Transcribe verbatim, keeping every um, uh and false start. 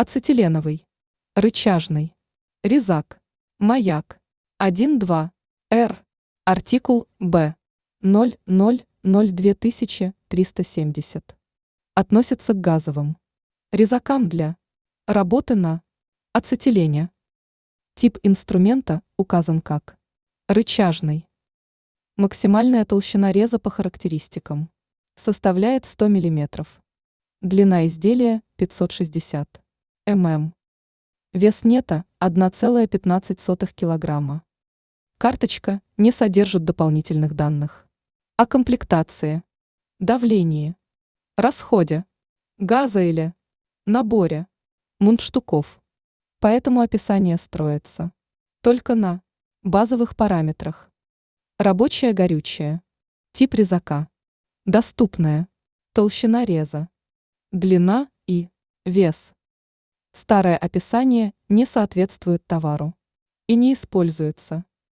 ацетиленовый, рычажный, резак, маяк, один-два, Р, артикул Б, ноль ноль ноль две тысячи триста семьдесят. Относится к газовым резакам для работы на ацетилене. Тип инструмента указан как рычажный. Максимальная толщина реза по характеристикам составляет сто миллиметров. Длина изделия пятьсот шестьдесят миллиметров. Вес нета одна целая пятнадцать сотых килограмма. Карточка не содержит дополнительных данных о комплектации, давлении, расходе, газа или наборе мундштуков. Поэтому описание строится только на базовых параметрах. Рабочее горючее, тип резака, доступная толщина реза, длина и вес. Старое описание не соответствует товару и не используется.